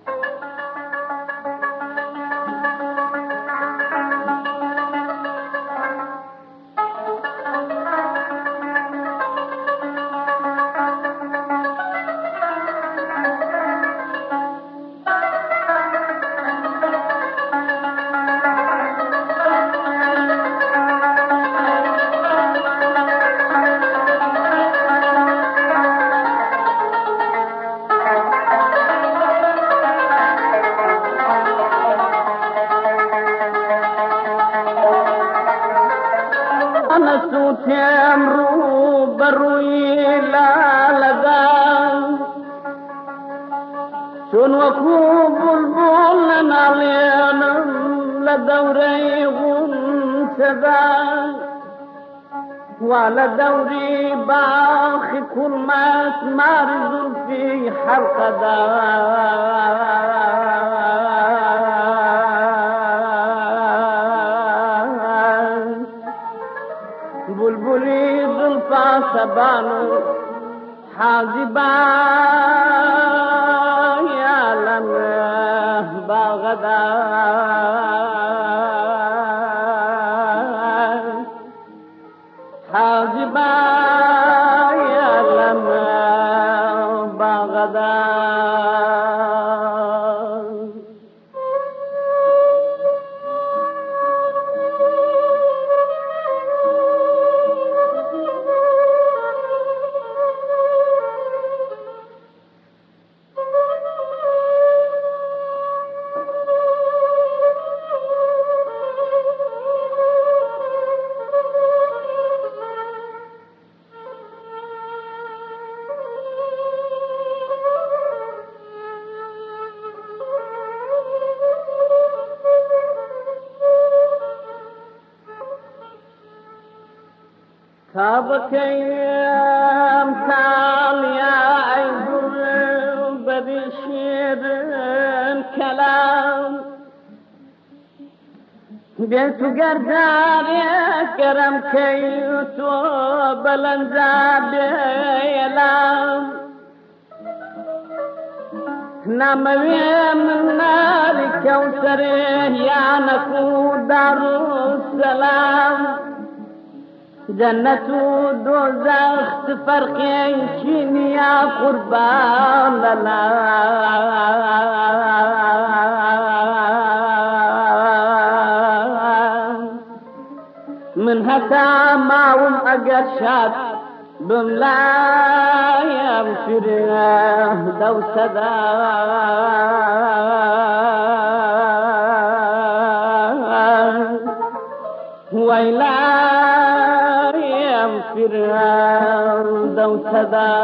سوتیم رو بروی لالگان چون وکو بلبل نالینم لدوری غن سدان ولدوری باخی کلمت مارزو فی حلق دان بلبلی زلفا سبانو حاجبا یا لمه باغدا حاجبا یا لمه باغدا تابكيم تاليا عيدر ببشير كلام بيتو قردار يا كرم كيتو بلنزاب يلام ناموي من نار كوثر يا نكو دار السلام جنت و دوزخ فرقین چینیا قربان لنا من هتا ماوم اگر شاد بملایم فره دو صدا ویلا فرعون دو صدا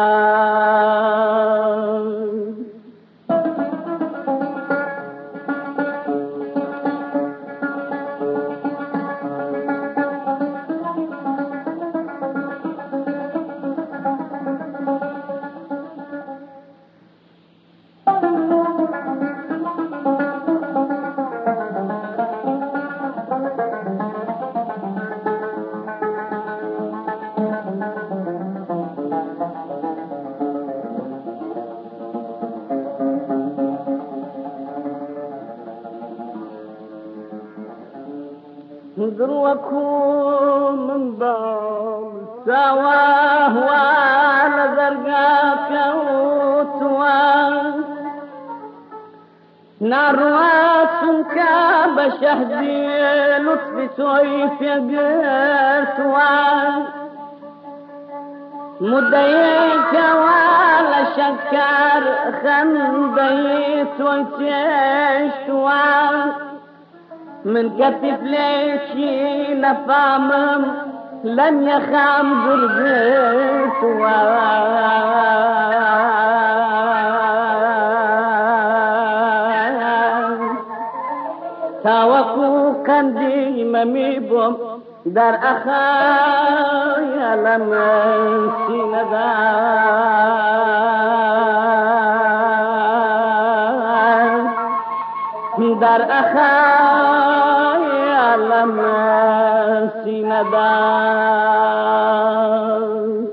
ذروكم من بال سواه وعلى زرقاك وتوان نرواتك بشهدي لطف سويف يقسوان مديك ولا شكر خنديت وتشتوان من كتف ليشي لفامم لم يخام قربت تاوكو كندي مميبم در أخايا لمن سندان در أخايا لمن سندان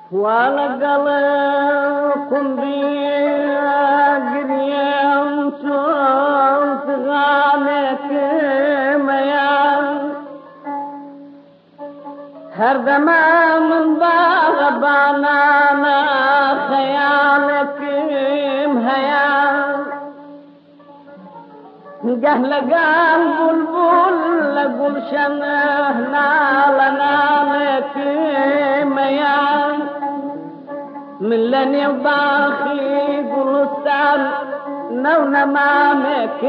ولقل قنبي قريم صوت غالك ميان هردما من باغ بانانا خيالك مهيان قهل قال بلبل لقل شنهنا لنا لك ميان من لن يضاخي قلستان نونا مامك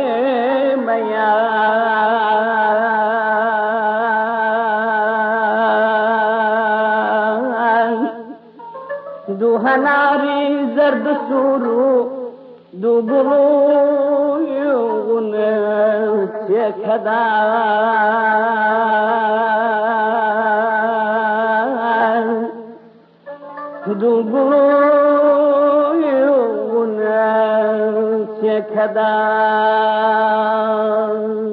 ميان دوها ناري زرد سورو دو بلو يغنس يكدان دو بلو يغنس يكدان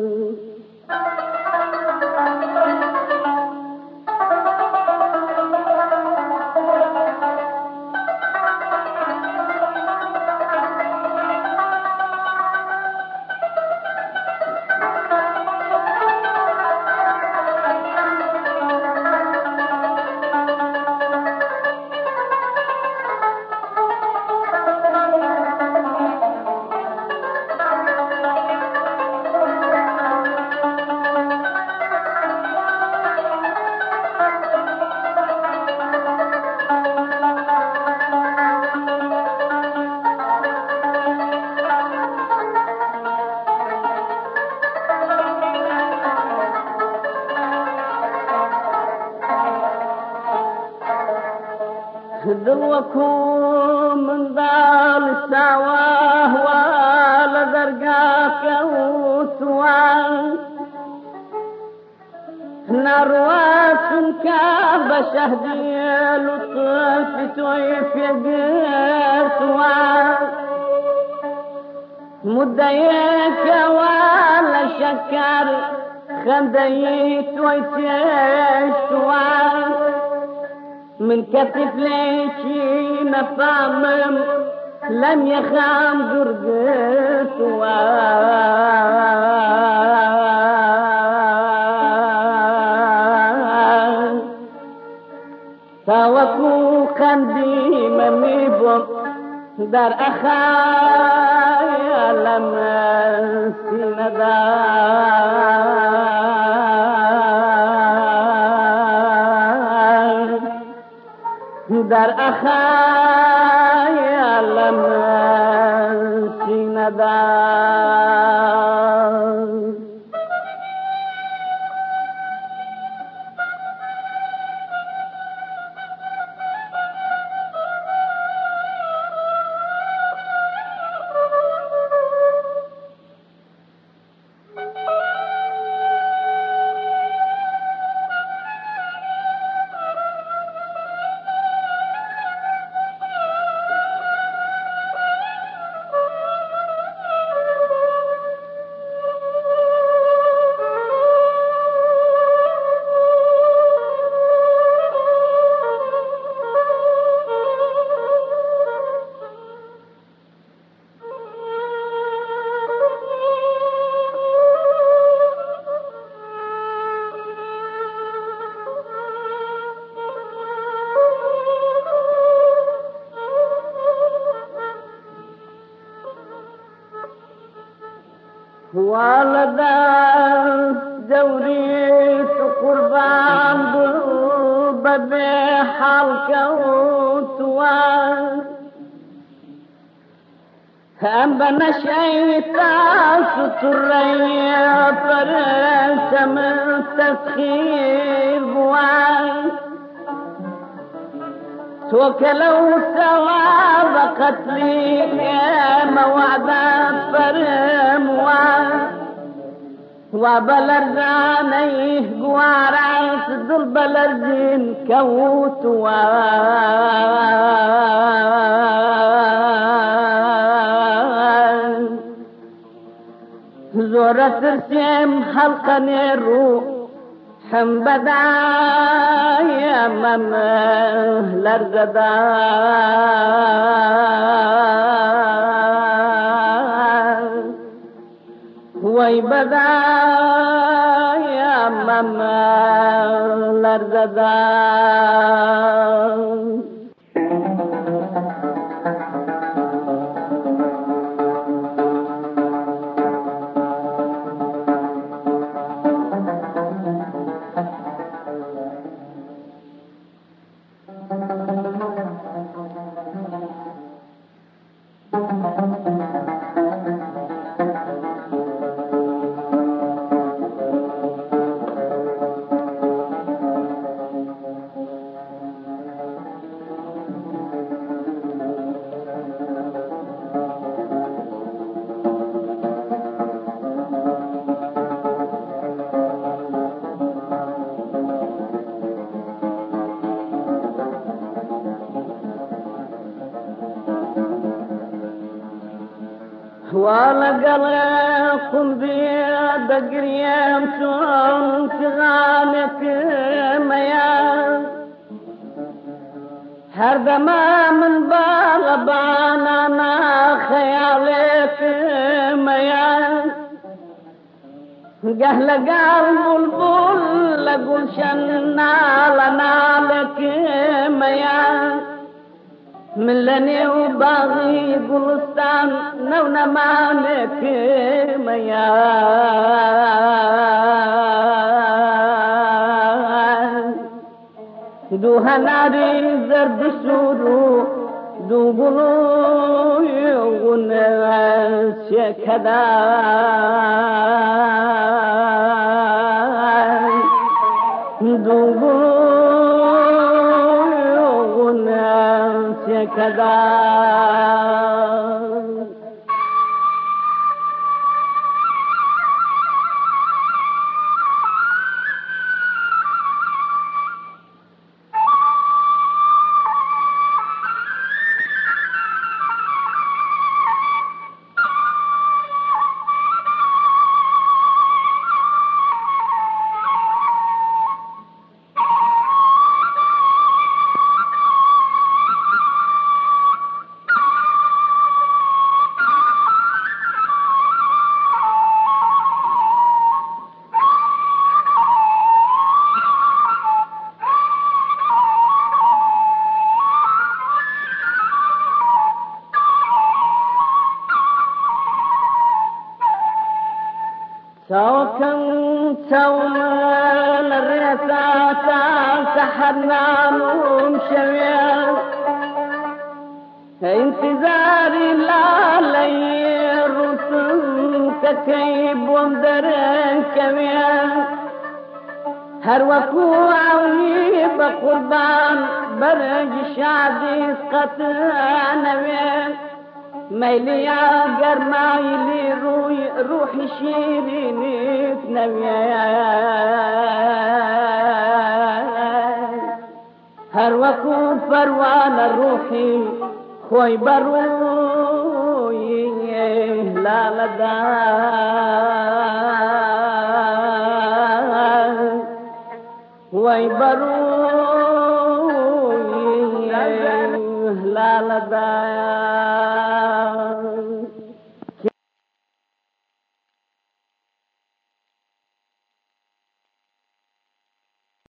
دلوكم من ذا السواه ولا درقاك وسواه نروات كاب شهدي لطف تويف يقسواه مديك ولا شكر خنديت ويتشواه من كتف ليشي نفامم لم يخام درقس تاوكو خندي مميبم در أخايا لما سندان در أخايا لما سندان والدا جوريت قربان ببي حالك وتوان هم بنشيطان سترية فرس من تسخير بوان توكلوا ثواب قتلي موعدات فرموان وبلرزاني قوارات دل بلرزين كوتوان زورة ترسيم حلقة نيرو هم بدای من لرزدا وای بدای من لرزدا ولقل قلبي دقريم شون تغانك ميا هر دما من بالبان انا خيالك ميا قهل قال بلبل لقل شنا لنا لك ميا من لني وباغي قلستان نونا مالك ميا دو هناري زرد سورو دو قلو يغن شكدا دو قلو كذا سوكن سوما الرساتا سحرنا نوم شويا انتظاري لا لي الرسل ككيب ومدرن كويا هر وكوعوني بقربان برج شادي قطعنويا ميلي يا قرمايلي روحي شيريني تنويا هر وكو فروان الروحي خوي بروي لا لدا خوي بروي لا لدا